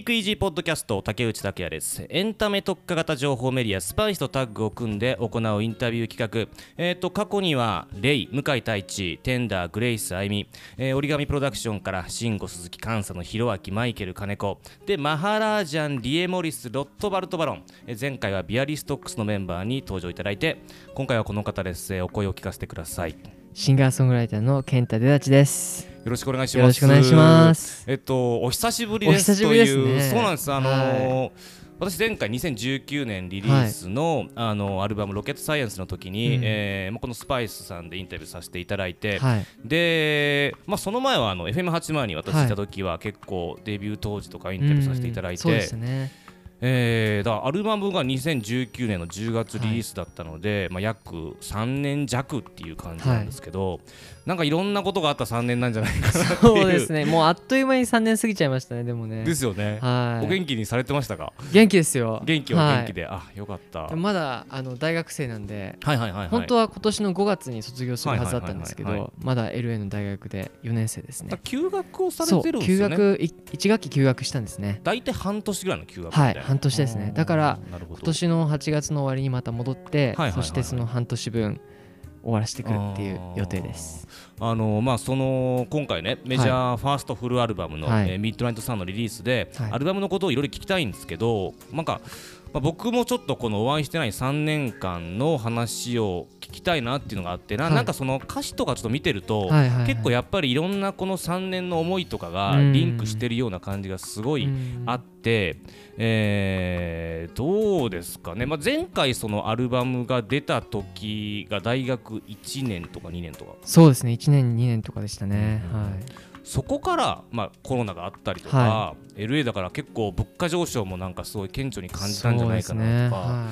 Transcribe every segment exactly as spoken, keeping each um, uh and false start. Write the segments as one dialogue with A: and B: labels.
A: クイージーポッドキャスト竹内拓也です。エンタメ特化型情報メディアスパイスとタッグを組んで行うインタビュー企画、えー、と過去にはレイ、向井太一、テンダー、グレイス、あいみ、えー、折り紙プロダクションから慎吾、鈴木、監査のひろあき、マイケル、金子でマハラージャン、リエモリス、ロットバルトバロン、えー、前回はビアリストックスのメンバーに登場いただいて、今回はこの方です。えー、お声を聞かせてください。
B: シンガーソングライターの健太出立です。
A: よろしくお願いします。
B: よろしくお願いします。
A: えっとお久しぶりですという、そうなんです。あのーはい、私前回にせんじゅうきゅうねんリリース の,、はい、あのアルバムロケットサイエンスの時に、うんえーまあ、このスパイスさんでインタビューさせていただいて、はい、で、まあ、その前はあの エフエムはちじゅう に私いた時は結構デビュー当時とかインタビューさせていただいて、
B: そうですね。
A: えー、だからアルバムがにせんじゅうきゅうねんのじゅうがつリリースだったので、はいまあ、約さんねん弱っていう感じなんですけど、はい、なんかいろんなことがあったさんねんなんじゃないかなっていう。
B: そうですね、もうあっという間にさんねん過ぎちゃいましたね。でもね
A: ですよね、はい、お元気にされてましたか？
B: 元気ですよ。
A: 元気は元気で、はい、あよかった。
B: まだあの大学生なんで、
A: はいはいはいはい、
B: 本当は今年のごがつに卒業するはずだったんですけど、まだ エルエー の大学でよねん生ですね。
A: 休学をされてるんですよね。
B: そう、休学いち学期休学したんですね。
A: 大体半年ぐらいの休学みたいな。
B: はい、半年ですね。だから今年のはちがつの終わりにまた戻って、はいはいはいはい、そしてその半年分終わらせてくるっていう予定です。
A: あのまあ、その今回ねメジャーファーストフルアルバムの、はいえー、ミッドナイトサンのリリースで、はい、アルバムのことをいろいろ聞きたいんですけど、なんか、まあ、僕もちょっとこのお会いしてないさんねんかんの話を聞きたいなっていうのがあってな、はい、なんかその歌詞とかちょっと見てると、はいはいはい、結構やっぱりいろんなこのさんねんの思いとかがリンクしてるような感じがすごいあって、えー、どうですかね、まあ、前回そのアルバムが出た時が大学いちねんとかにねんとか。
B: そうですね、いちねんにねんとかでしたね、うんはい、
A: そこから、まあ、コロナがあったりとか、はい、エルエー だから結構物価上昇もなんかすごい顕著に感じたんじゃないかなとか、ねはい、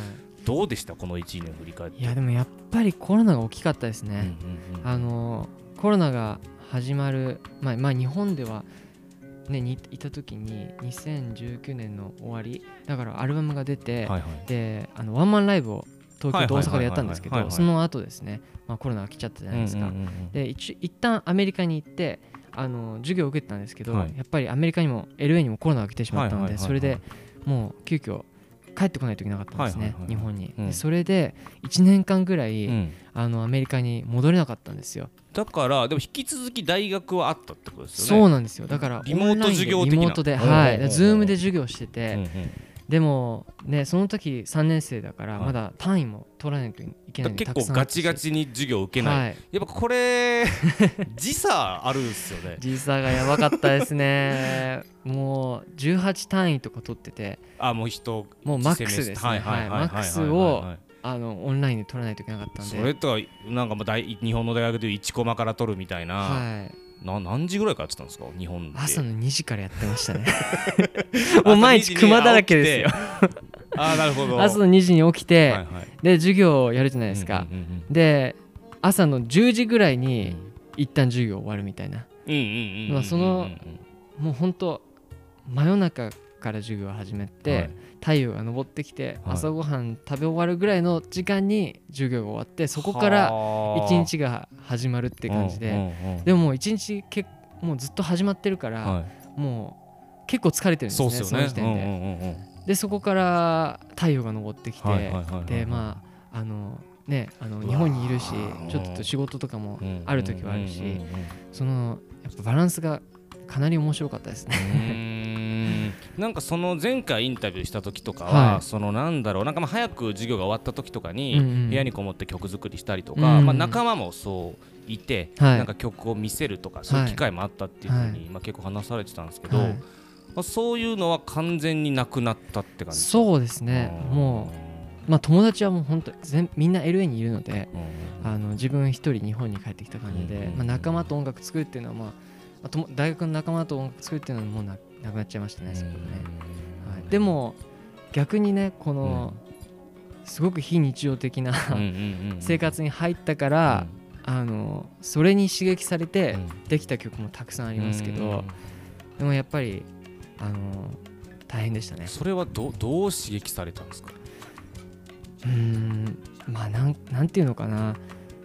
A: どうでしたこのいちねん振り返って？
B: いやでもやっぱりコロナが大きかったですね、うんうんうん、あのコロナが始まる、まあ、まあ日本ではね、にいた時ににせんじゅうきゅうねんの終わりだからアルバムが出て、はいはい、であのワンマンライブを東京と大阪でやったんですけど、その後ですね、まあ、コロナが来ちゃったじゃないですか、うんうんうんうん、で一一旦アメリカに行ってあの授業を受けてたんですけど、はい、やっぱりアメリカにも エルエー にもコロナが来てしまったので、はいはいはいはい、それでもう急遽帰ってこないといけなかったんですね、はいはいはいはい、日本に、うん、でそれでいちねんかんぐらい、うん、あのアメリカに戻れなかったんですよ。
A: だからでも引き続き大学はあったってことですよね。
B: そうなんですよ。だから
A: リモート授業的な、
B: リモートで、はい、ズームで授業してて、うんうん、でもねその時さんねん生だからまだ単位も取らないといけないので、
A: 結構ガチガチに授業を受けない、はい、やっぱこれ時差あるんですよね。
B: 時差がやばかったですねもうじゅうはち単位とか取ってて、
A: あもう人
B: もうマックスですね、マックスをあのオンラインで取らないといけなかったんで、
A: それとはなんか大日本の大学でいういちコマから取るみたいな、はい、な何時ぐらいからやってたんですか日本で？
B: 朝のにじからやってましたねもう毎日クマだらけですよ
A: あなるほど。
B: 朝のにじに起きて、はいはい、で授業をやるじゃないですか、うんうんうんうん、で朝のじゅうじぐらいに一旦授業終わるみたいな、そのもう本当真夜中から授業を始めて、はい、太陽が昇ってきて、はい、朝ごはん食べ終わるぐらいの時間に授業が終わって、そこから一日が始まるって感じで、うんうんうん、でももう一日けもうずっと始まってるから、はい、もう結構疲れてるんですね、そうですよね、その時点で、うんうんうん、でそこから太陽が昇ってきて、はいはいはいはい、でまああのねあの日本にいるしちょっと仕事とかもある時はあるし、そのやっぱバランスがかなり面白かったですね
A: なんかその前回インタビューした時とかは、はい、そのなんだろうなんかまあ早く授業が終わった時とかに部屋にこもって曲作りしたりとか、うんうんまあ、仲間もそういて、はい、なんか曲を見せるとかそういう機会もあったっていうふうに、はいまあ、結構話されてたんですけど、はいまあ、そういうのは完全になくなったって感じですか？
B: そうですね、もう、まあ、友達はもう本当全みんな エルエー にいるので、あの自分一人日本に帰ってきた感じで、まあ、仲間と音楽作るっていうのは、まあ、大学の仲間と音楽作るっていうのはもう な, なくなっちゃいましたね、そこね、はい、でも逆にねこのすごく非日常的な生活に入ったから、あのそれに刺激されてできた曲もたくさんありますけど、でもやっぱりあの大変でしたね。
A: それは ど, どう刺激されたんですか？
B: うーんまあなんなんていうのかな、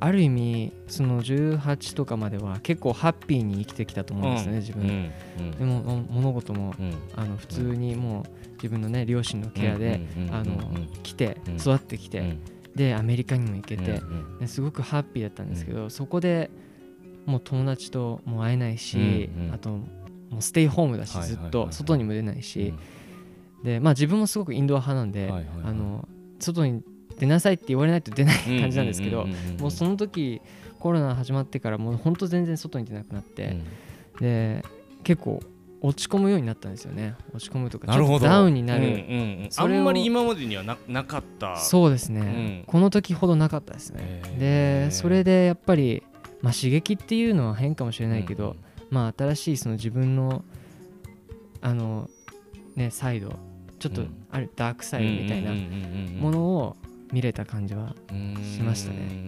B: ある意味そのじゅうはちとかまでは結構ハッピーに生きてきたと思うんですよね、うん、自分、うんうん、でも物事も、うん、あの普通にもう自分のね両親のケアで、うん、あの来て育ってきて、うん、でアメリカにも行けて、うんうん、すごくハッピーだったんですけど、うん、そこでもう友達とも会えないし、うんうん、あともうステイホームだしずっと外にも出ないし、でまあ自分もすごくインドア派なんで、はいはいはい、あの外に出なさいって言われないと出ない感じなんですけど、もうその時コロナ始まってからもう本当全然外に出なくなって、うん、で結構落ち込むようになったんですよね。落ち込むとかちょっとダウンになる、うんうん、
A: あんまり今までには な, なかった
B: そうですね、うん、この時ほどなかったですね。でそれでやっぱり、まあ、刺激っていうのは変かもしれないけど、うんうん、まあ新しいその自分のあのねサイドちょっとあるダークサイドみたいなものを見れた感じはしましたね。うん、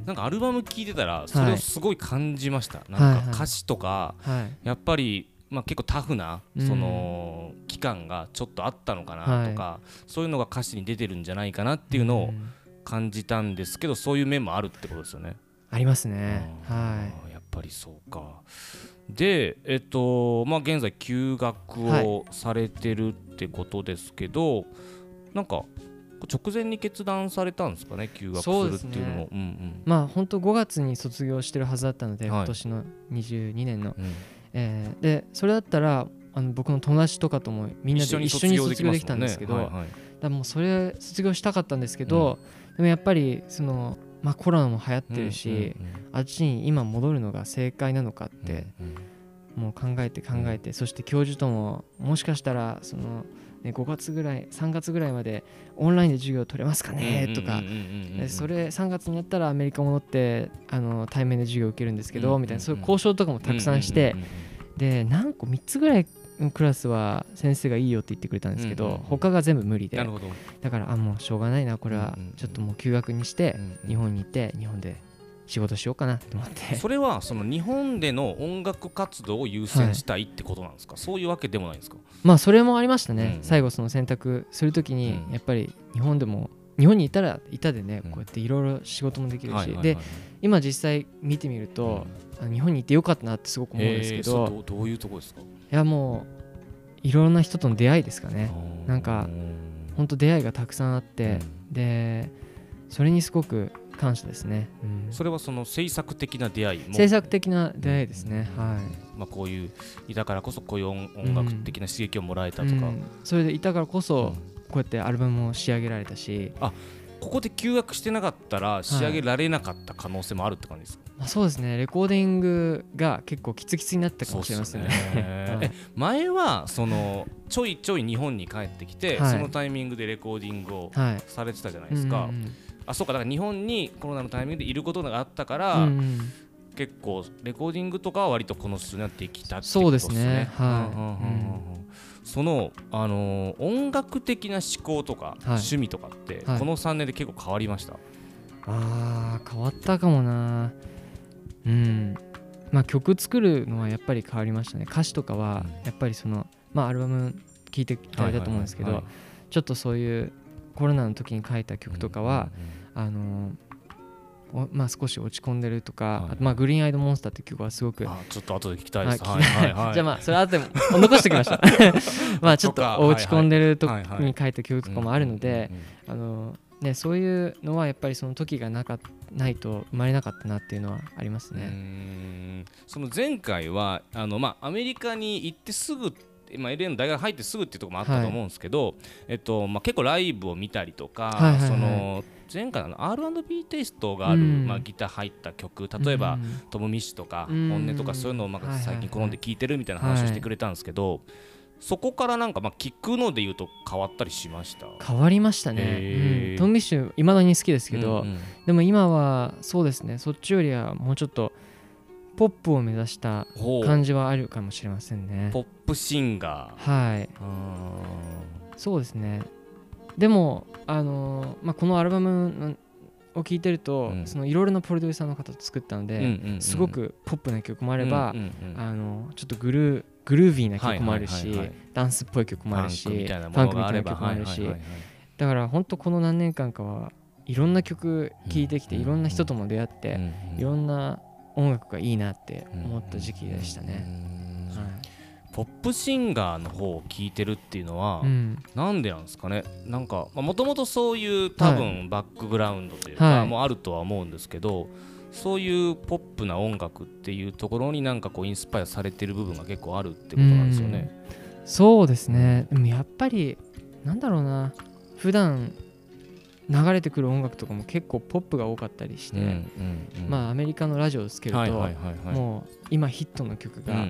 A: なんかアルバム聴いてたらそれをすごい感じました、はい、なんか歌詞とか、はいはい、やっぱり、まあ、結構タフなその期間がちょっとあったのかなとか、はい、そういうのが歌詞に出てるんじゃないかなっていうのを感じたんですけど、そういう面もあるってことですよね。
B: ありますね、はい、
A: やっぱりそうか。で、えっとまあ、現在休学をされてるってことですけど、はい、なんか直前に決断されたんですかね、休学するっていうのも。うんうん、
B: まあ本当ごがつに卒業してるはずだったので、はい、今年のにじゅうにねんの、うん、えー、でそれだったらあの僕の友達とかともみんなで一緒に卒業できたんですけど、はいはい、だもうそれ卒業したかったんですけど、うん、でもやっぱりその、まあ、コロナも流行ってるし、うんうんうん、あっちに今戻るのが正解なのかって、うんうん、もう考えて考えて、うん、そして教授とももしかしたらそのね、ごがつぐらいさんがつぐらいまでオンラインで授業取れますかねとか、それさんがつになったらアメリカ戻ってあの対面で授業受けるんですけどみたいな、そういう交渉とかもたくさんして、で何個みっつぐらいのクラスは先生がいいよって言ってくれたんですけど、他が全部無理で、だからあもうしょうがないな、これはちょっともう休学にして日本に行って日本で仕事しようかなと思って。
A: それはその日本での音楽活動を優先したいってことなんですか、はい、そういうわけでもないんですか。
B: まあそれもありましたね、うん、最後その選択するときにやっぱり日本でも日本にいたらいたでね、うん、こうやっていろいろ仕事もできるし、はいはいはい、で今実際見てみると、うん、日本にいてよかったなってすごく思うんですけど、
A: ど, どういうとこですか。い
B: やもういろんな人との出会いですかね。なんか本当出会いがたくさんあって、うん、でそれにすごく感謝ですね、
A: うん、それはその制作的な出会いも
B: 制作的な出会いですね、うん、はい、
A: まあ、こういういたからこそこういう 音, 音楽的な刺激をもらえたとか、うんうん、
B: それでいたからこそこうやってアルバムも仕上げられたし、
A: あここで休学してなかったら仕上げられなかった可能性もあるって感じですか。
B: はい、まあ、そうですね、レコーディングが結構キツキツになったかもしれませんね。
A: え前はそのちょいちょい日本に帰ってきて、はい、そのタイミングでレコーディングをされてたじゃないですか、はい、うんうん、あそうか、だから日本にコロナのタイミングでいることがあったから、うんうん、結構レコーディングとかは割とこの数になってきたってことですね。そうですね、はい、うんうんうん、その、あのー、音楽的な思考とか、はい、趣味とかって、はい、このさんねんで結構変わりました。
B: あー変わったかもな。うん、まあ曲作るのはやっぱり変わりましたね。歌詞とかはやっぱりその、まあ、アルバム聴いていただいたと思うんですけど、はいはいはいはい、ちょっとそういうコロナの時に書いた曲とかは、うんうんうん、あのまあ、少し落ち込んでるとか、はいはい、あとまあグリーンアイドモンスターって曲はすごく、
A: あちょっと後で聞きたいです。はいはいはい、
B: じゃあまあそれ後でも残しておきましたまあちょっと落ち込んでる時に書いた曲とかもあるので、あのね、そういうのはやっぱりその時がなかないと生まれなかったなっていうのはありますね。うー
A: ん、その前回はあの、まあ、アメリカに行ってすぐ、まあ、エルエー の大学入ってすぐっていうところもあったと思うんですけど、はい、えっとまあ、結構ライブを見たりとか、はいはいはい、その前回の アールアンドビー テイストがある、うん、まあ、ギター入った曲、例えば、うん、トム・ミッシュとか、うん、本音とかそういうのをまあ最近好んで聴いてるみたいな話をしてくれたんですけど、はいはいはい、そこからなんかまあ聞くので言うと変わったりしました。
B: 変わりましたね、うん、トム・ミッシュいまだに好きですけど、うんうん、でも今はそうですね、そっちよりはもうちょっとポップを目指した感じはあるかもしれませんね。
A: ポップシンガ
B: ー、はい、そうですね。でも、あのーまあ、このアルバムを聴いてると、うん、そのいろいろなプロデューサーの方と作ったので、うんうんうん、すごくポップな曲もあれば、うんうんうん、あのちょっとグルーグルービーな曲もあるし、はいはいはいはい、ダンスっぽい曲もあるし、ファンクみたいな曲もあるし、だから本当この何年間かはいいろんな曲聴いてきて、いろんな人とも出会って、いろんな音楽がいいなって思った時期でしたね。はい、
A: ポップシンガーの方を聴いてるっていうのは、うん、なんでなんですかね。なんかもともとそういう多分バックグラウンドというか、はい、もうあるとは思うんですけど、そういうポップな音楽っていうところになんかこうインスパイアされてる部分が結構あるってことなんですよね。
B: うん、そうですね。でもやっぱりなんだろうな、普段流れてくる音楽とかも結構ポップが多かったりして、うんうんうん、まあアメリカのラジオをつけると、はいはいはいはい、もう今ヒットの曲が、うんうんうん、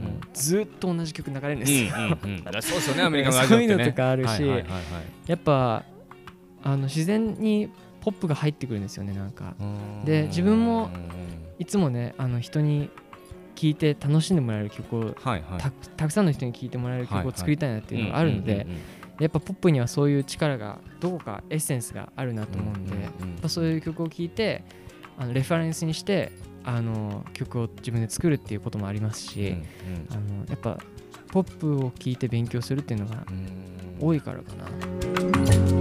B: もうずっと同じ曲流れるんですよ。
A: うんうんうん、そうですよね、アメリカのラジオってね。
B: そういうのとかあるし、はいはいはいはい、やっぱあの自然にポップが入ってくるんですよね、なんか。で自分もいつもね、あの人に聴いて楽しんでもらえる曲を、はいはい、た, たくさんの人に聴いてもらえる曲を作りたいなっていうのがあるので、やっぱポップにはそういう力がどこかエッセンスがあるなと思うんで、うんうんうん、やっぱそういう曲を聴いてあのレファレンスにしてあの曲を自分で作るっていうこともありますし、うんうん、あのやっぱポップを聴いて勉強するっていうのが多いからかな。